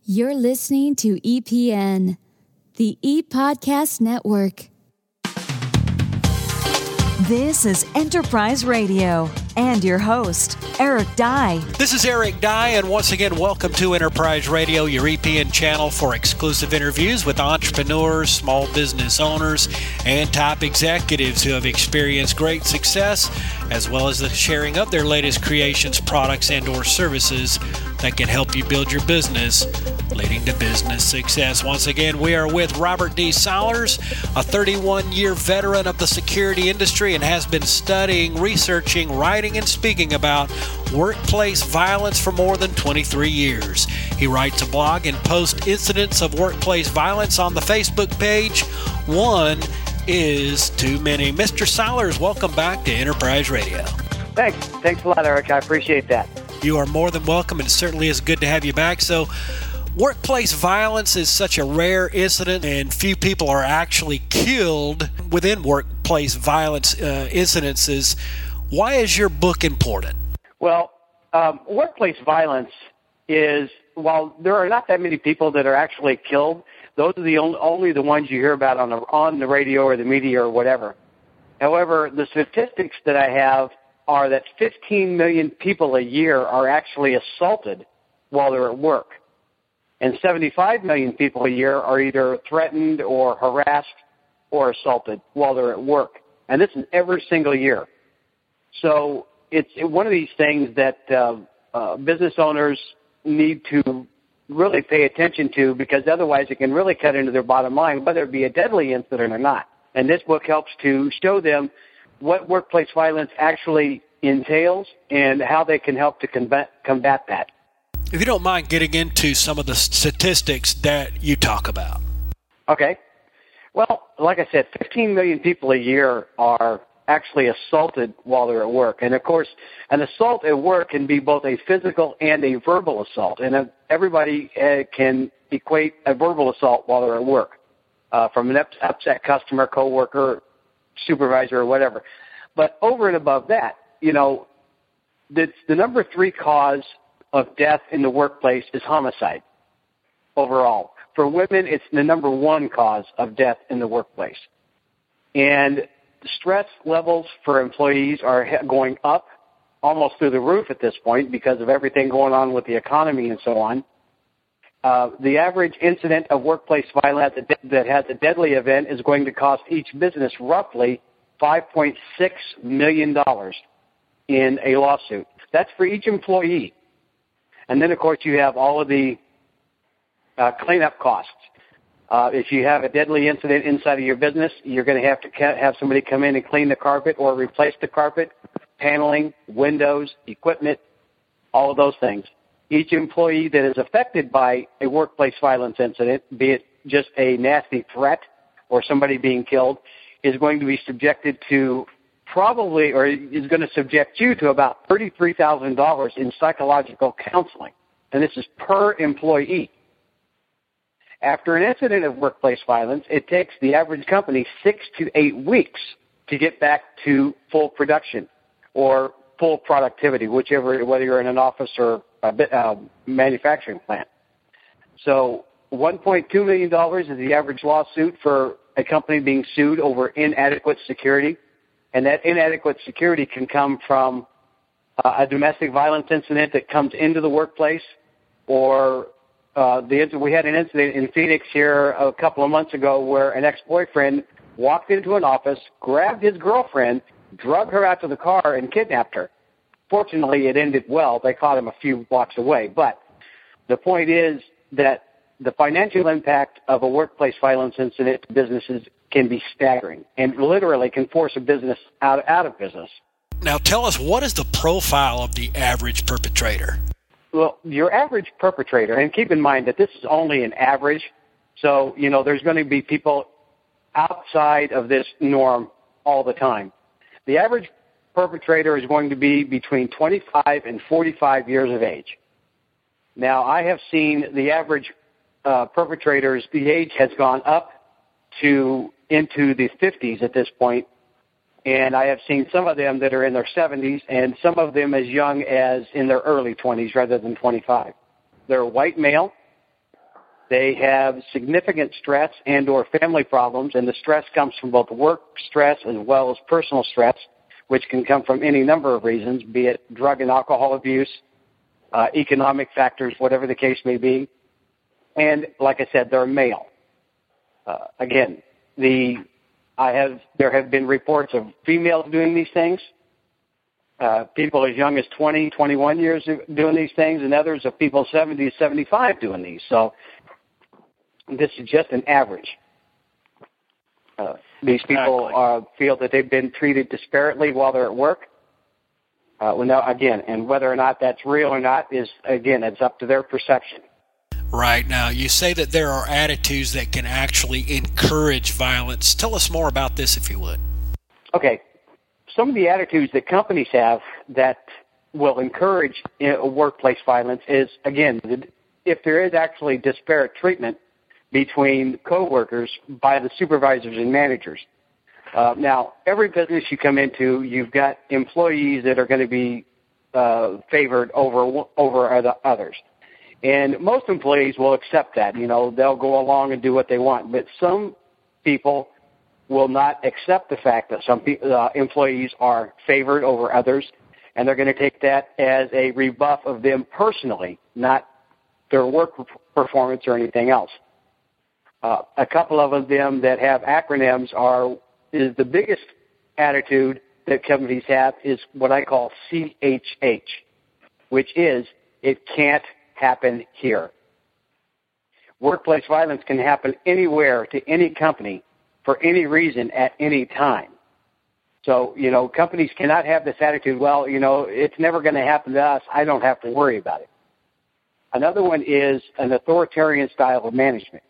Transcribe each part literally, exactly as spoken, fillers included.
You're listening to E P N, the E-Podcast Network. This is Enterprise Radio and your host, Eric Dye. This is Eric Dye, and once again, welcome to Enterprise Radio, your E P N channel for exclusive interviews with entrepreneurs, small business owners, and top executives who have experienced great success, as well as the sharing of their latest creations, products, and or services that can help you build your business, leading to business success. Once again, we are with Robert D. Sollers, a thirty-one-year veteran of the security industry and has been studying, researching, writing, and speaking about workplace violence for more than twenty-three years. He writes a blog and posts incidents of workplace violence on the Facebook page. One is too many. Mister Sollers, welcome back to Enterprise Radio. Thanks. Thanks a lot, Eric. I appreciate that. You are more than welcome, and it certainly is good to have you back. So, workplace violence is such a rare incident, and few people are actually killed within workplace violence uh, incidences. Why is your book important? Well, um, workplace violence is, while there are not that many people that are actually killed, those are the only, only the ones you hear about on the, on the radio or the media or whatever. However, the statistics that I have are that fifteen million people a year are actually assaulted while they're at work. And seventy-five million people a year are either threatened or harassed or assaulted while they're at work. And this is every single year. So it's one of these things that uh, uh, business owners need to really pay attention to, because otherwise it can really cut into their bottom line, whether it be a deadly incident or not. And this book helps to show them what workplace violence actually entails and how they can help to combat, combat that. If you don't mind getting into some of the statistics that you talk about. Okay. Well, like I said, fifteen million people a year are actually assaulted while they're at work. And, of course, an assault at work can be both a physical and a verbal assault. And everybody uh, can equate a verbal assault while they're at work, uh, from an upset customer, coworker, supervisor, or whatever. But over and above that, you know, the, the number three cause of death in the workplace is homicide overall. For women, it's the number one cause of death in the workplace. And stress levels for employees are going up almost through the roof at this point because of everything going on with the economy and so on. Uh, the average incident of workplace violence that has a deadly event is going to cost each business roughly five point six million dollars in a lawsuit. That's for each employee. And then, of course, you have all of the uh, cleanup costs. Uh, if you have a deadly incident inside of your business, you're going to have to ca- have somebody come in and clean the carpet or replace the carpet, paneling, windows, equipment, all of those things. Each employee that is affected by a workplace violence incident, be it just a nasty threat or somebody being killed, is going to be subjected to probably, or is going to subject you to about thirty-three thousand dollars in psychological counseling. And this is per employee. After an incident of workplace violence, it takes the average company six to eight weeks to get back to full production or full productivity, whichever, whether you're in an office or a bit, uh, manufacturing plant. So one point two million dollars is the average lawsuit for a company being sued over inadequate security. And that inadequate security can come from uh, a domestic violence incident that comes into the workplace, or uh, the we had an incident in Phoenix here a couple of months ago where an ex-boyfriend walked into an office, grabbed his girlfriend, drug her out to the car, and kidnapped her. Fortunately, it ended well. They caught him a few blocks away. But the point is that the financial impact of a workplace violence incident to businesses can be staggering and literally can force a business out, out of business. Now tell us, what is the profile of the average perpetrator? Well, your average perpetrator, and keep in mind that this is only an average, so, you know, there's going to be people outside of this norm all the time. The average perpetrator is going to be between twenty-five and forty-five years of age. Now, I have seen the average uh, perpetrators, the age has gone up to into the fifties at this point, and I have seen some of them that are in their seventies and some of them as young as in their early twenties rather than twenty-five. They're white male. they have significant stress and or family problems, and the stress comes from both work stress as well as personal stress, which can come from any number of reasons, be it drug and alcohol abuse, uh, economic factors, whatever the case may be. And like I said, they're male. Uh, again, the I have there have been reports of females doing these things, uh, people as young as twenty, twenty-one years doing these things, and others of people seventy, seventy-five doing these. So this is just an average. Uh, these people uh, feel that they've been treated disparately while they're at work. Uh, well, now, again, and whether or not that's real or not is, again, it's up to their perception. Right. Now, you say that there are attitudes that can actually encourage violence. Tell us more about this, if you would. Okay. Some of the attitudes that companies have that will encourage workplace violence is, again, if there is actually disparate treatment between coworkers by the supervisors and managers. Uh, now, every business you come into, you've got employees that are going to be uh, favored over over the others. And most employees will accept that. You know, they'll go along and do what they want. But some people will not accept the fact that some pe- uh, employees are favored over others, and they're going to take that as a rebuff of them personally, not their work performance or anything else. Uh, a couple of them that have acronyms are, is the biggest attitude that companies have is what I call C H H, which is, it can't happen here. Workplace violence can happen anywhere to any company for any reason at any time. So, you know, companies cannot have this attitude, well, you know, it's never going to happen to us. I don't have to worry about it. Another one is an authoritarian style of management.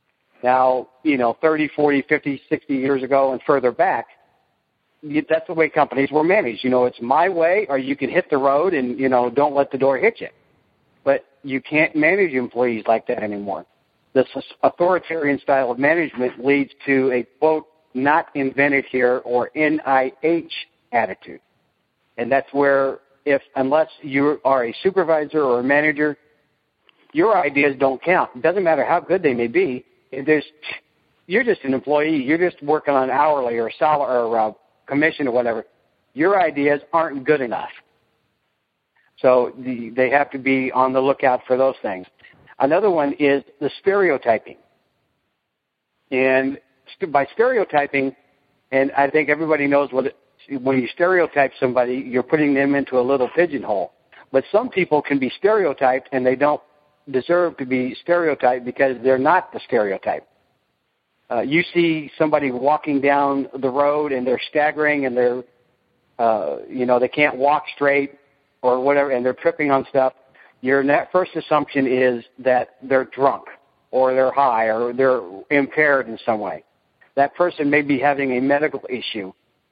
Now, you know, thirty, forty, fifty, sixty years ago and further back, that's the way companies were managed. You know, it's my way, or you can hit the road and, you know, don't let the door hit you. But you can't manage employees like that anymore. This authoritarian style of management leads to a, quote, not invented here, or N I H attitude. And that's where, if unless you are a supervisor or a manager, your ideas don't count. It doesn't matter how good they may be. There's, you're just an employee. You're just working on an hourly or salary or uh, commission or whatever. Your ideas aren't good enough. So the, they have to be on the lookout for those things. Another one is the stereotyping. And st- by stereotyping, and I think everybody knows what it, when you stereotype somebody, you're putting them into a little pigeonhole. But some people can be stereotyped, and they don't deserve to be stereotyped because they're not the stereotype. Uh, you see somebody walking down the road and they're staggering and they're, uh, you know, they can't walk straight or whatever, and they're tripping on stuff. Your net first assumption is that they're drunk or they're high or they're impaired in some way. That person may be having a medical issue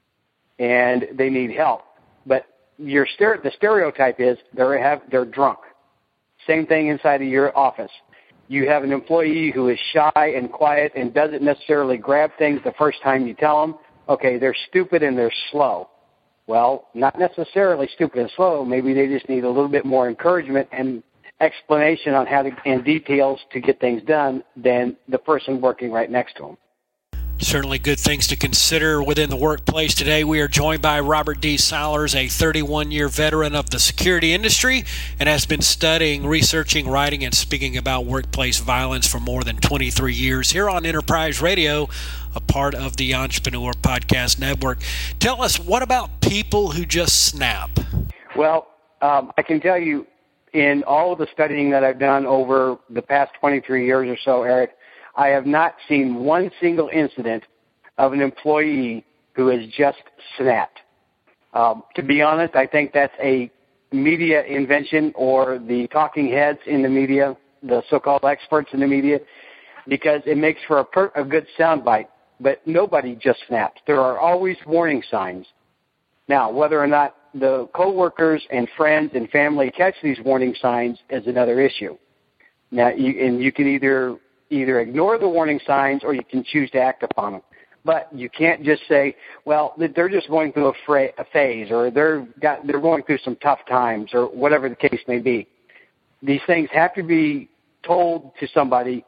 and they need help. But your stere- the stereotype is they're, have, they're drunk. Same thing inside of your office. You have an employee who is shy and quiet and doesn't necessarily grab things the first time you tell them, okay, they're stupid and they're slow. Well, not necessarily stupid and slow. Maybe they just need a little bit more encouragement and explanation on how to, and details to get things done than the person working right next to them. Certainly good things to consider within the workplace today. We are joined by Robert D. Sollers, a thirty-one-year veteran of the security industry and has been studying, researching, writing, and speaking about workplace violence for more than twenty-three years here on Enterprise Radio, a part of the Entrepreneur Podcast Network. Tell us, what about people who just snap? Well, um, I can tell you in all of the studying that I've done over the past twenty-three years or so, Eric, I have not seen one single incident of an employee who has just snapped. Um, to be honest, I think that's a media invention, or the talking heads in the media, the so-called experts in the media, because it makes for a, per- a good soundbite. But nobody just snaps. There are always warning signs. Now, whether or not the coworkers and friends and family catch these warning signs is another issue. Now, you, and you can either either ignore the warning signs or you can choose to act upon them. But you can't just say, well, they're just going through a, fra- a phase, or they're got they're going through some tough times, or whatever the case may be. These things have to be told to somebody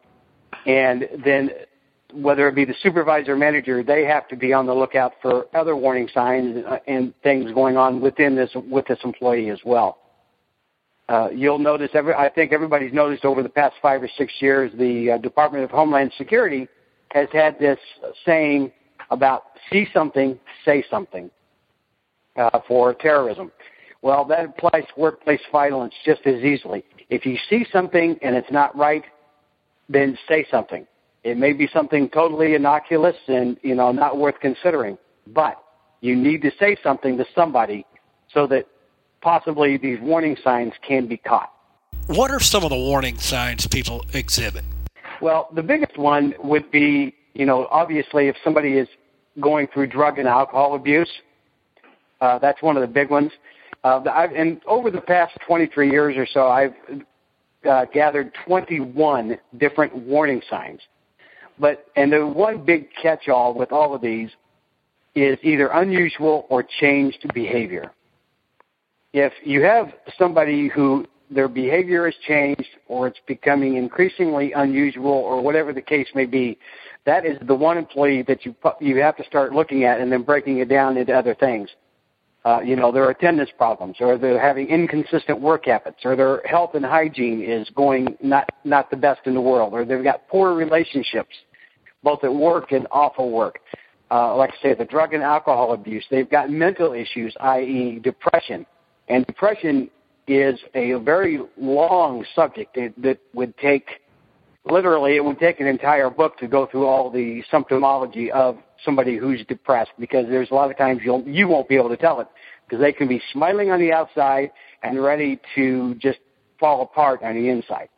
And then whether it be the supervisor or manager, they have to be on the lookout for other warning signs and things going on within this with this employee as well. Uh, you'll notice, every, I think everybody's noticed over the past five or six years, the uh, Department of Homeland Security has had this saying about see something, say something uh, for terrorism. Well, that applies to workplace violence just as easily. If you see something and it's not right, then say something. It may be something totally innocuous and, you know, not worth considering, but you need to say something to somebody so that possibly these warning signs can be caught. What are some of the warning signs people exhibit? Well, the biggest one would be, you know, obviously if somebody is going through drug and alcohol abuse, uh, that's one of the big ones. Uh, I've, and over the past twenty-three years or so, I've uh, gathered twenty-one different warning signs. But, and the one big catch-all with all of these is either unusual or changed behavior. If you have somebody who their behavior has changed or it's becoming increasingly unusual or whatever the case may be, that is the one employee that you you have to start looking at and then breaking it down into other things. Uh, you know, their attendance problems, or they're having inconsistent work habits, or their health and hygiene is going not, not the best in the world, or they've got poor relationships, both at work and off of work. Uh, like I say, the drug and alcohol abuse. They've got mental issues, that is depression. And depression is a very long subject that, that would take, literally, it would take an entire book to go through all the symptomology of somebody who's depressed, because there's a lot of times you'll, you won't be able to tell it, because they can be smiling on the outside and ready to just fall apart on the inside.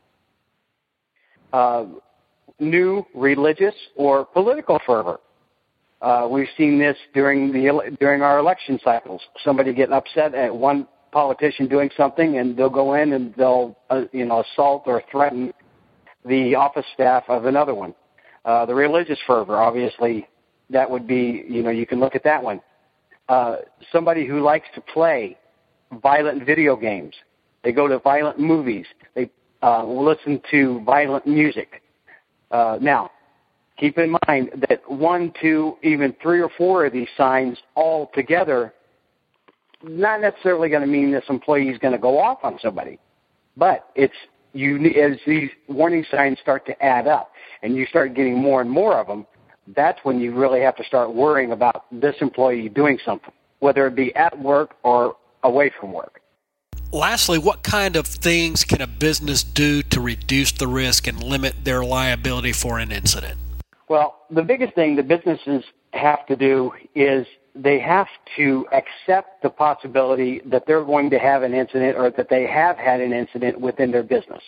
Uh, new religious or political fervor. Uh, we've seen this during the during our election cycles. Somebody get upset at one politician doing something, and they'll go in and they'll uh, you know assault or threaten the office staff of another one. Uh, the religious fervor, obviously, that would be, you know, you can look at that one. Uh, somebody who likes to play violent video games. They go to violent movies. They uh, listen to violent music. Uh, now, keep in mind that one, two, even three or four of these signs all together, not necessarily going to mean this employee is going to go off on somebody, but it's you as these warning signs start to add up and you start getting more and more of them, that's when you really have to start worrying about this employee doing something, whether it be at work or away from work. Lastly, what kind of things can a business do to reduce the risk and limit their liability for an incident? Well, the biggest thing that businesses have to do is they have to accept the possibility that they're going to have an incident or that they have had an incident within their business.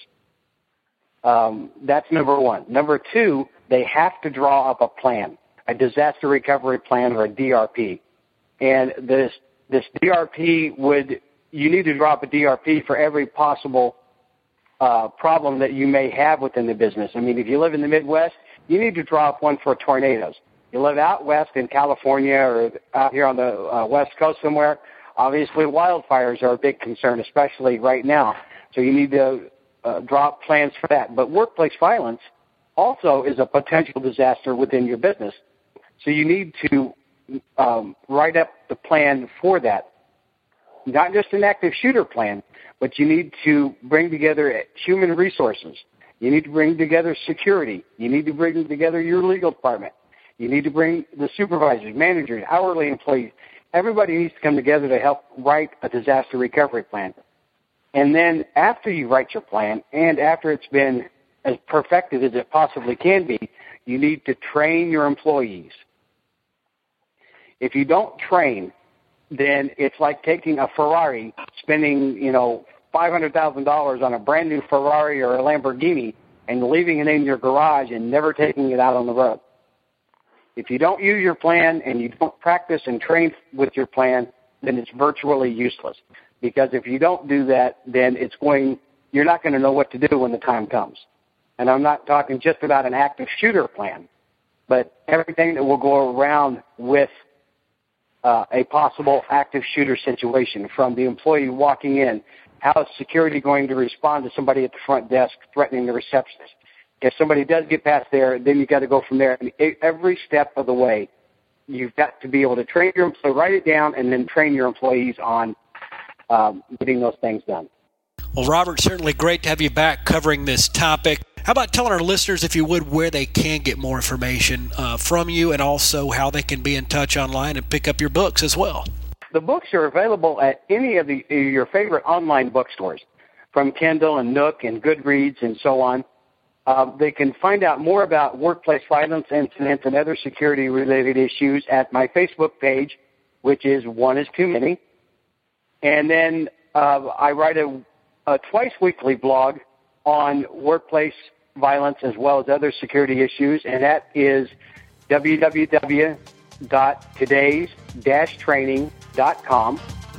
Um, that's number one. Number two, they have to draw up a plan, a disaster recovery plan or a D R P. And this this D R P would, you need to draw up a D R P for every possible uh, problem that you may have within the business. I mean, if you live in the Midwest, you need to draw up one for tornadoes. You live out west in California or out here on the uh, west coast somewhere, obviously wildfires are a big concern, especially right now. So you need to uh, draw up plans for that. But workplace violence also is a potential disaster within your business. So you need to um, write up the plan for that. Not just an active shooter plan, but you need to bring together human resources. You need to bring together security. You need to bring together your legal department. You need to bring the supervisors, managers, hourly employees. Everybody needs to come together to help write a disaster recovery plan. And then after you write your plan and after it's been as perfected as it possibly can be, you need to train your employees. If you don't train, then it's like taking a Ferrari, spending, you know, five hundred thousand dollars on a brand new Ferrari or a Lamborghini and leaving it in your garage and never taking it out on the road. If you don't use your plan and you don't practice and train with your plan, then it's virtually useless. Because if you don't do that, then it's going, you're not going to know what to do when the time comes. And I'm not talking just about an active shooter plan, but everything that will go around with uh, a possible active shooter situation, from the employee walking in, how is security going to respond to somebody at the front desk threatening the receptionist? if somebody does get past there, then you got to go from there. And every step of the way, you've got to be able to train your employees, write it down, and then train your employees on um, getting those things done. Well, Robert, certainly great to have you back covering this topic. How about telling our listeners, if you would, where they can get more information uh, from you, and also how they can be in touch online and pick up your books as well? The books are available at any of the, your favorite online bookstores, from Kindle and Nook and Goodreads and so on. Uh, they can find out more about workplace violence incidents and other security-related issues at my Facebook page, which is One is Too Many. And then uh, I write a, a twice-weekly blog on workplace violence as well as other security issues, and that is w w w dot todays dash training dot com.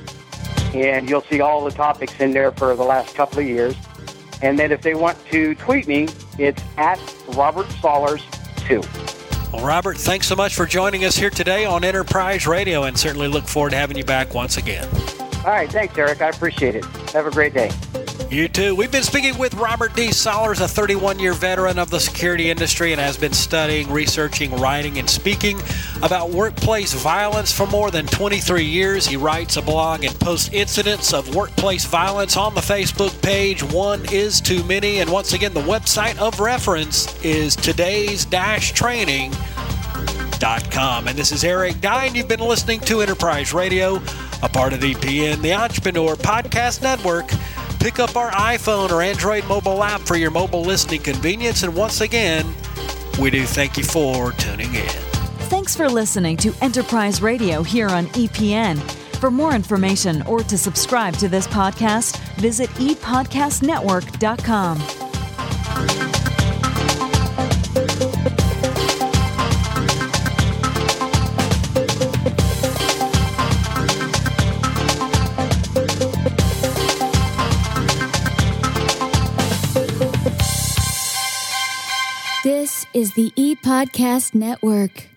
And you'll see all the topics in there for the last couple of years. And then if they want to tweet me, it's at Robert Sollers two. Well, Robert, thanks so much for joining us here today on Enterprise Radio, and certainly look forward to having you back once again. All right, thanks, Eric. I appreciate it. Have a great day. You too. We've been speaking with Robert D. Sollers, a thirty-one-year veteran of the security industry and has been studying, researching, writing, and speaking about workplace violence for more than twenty-three years. He writes a blog and posts incidents of workplace violence on the Facebook page, One is Too Many. And once again, the website of reference is todays dash training dot com. And this is Eric Dye, and you've been listening to Enterprise Radio, a part of E P N, the Entrepreneur Podcast Network. Pick up our iPhone or Android mobile app for your mobile listening convenience. And once again, we do thank you for tuning in. Thanks for listening to Enterprise Radio here on E P N. For more information or to subscribe to this podcast, visit e podcast network dot com. This is the E-Podcast Network.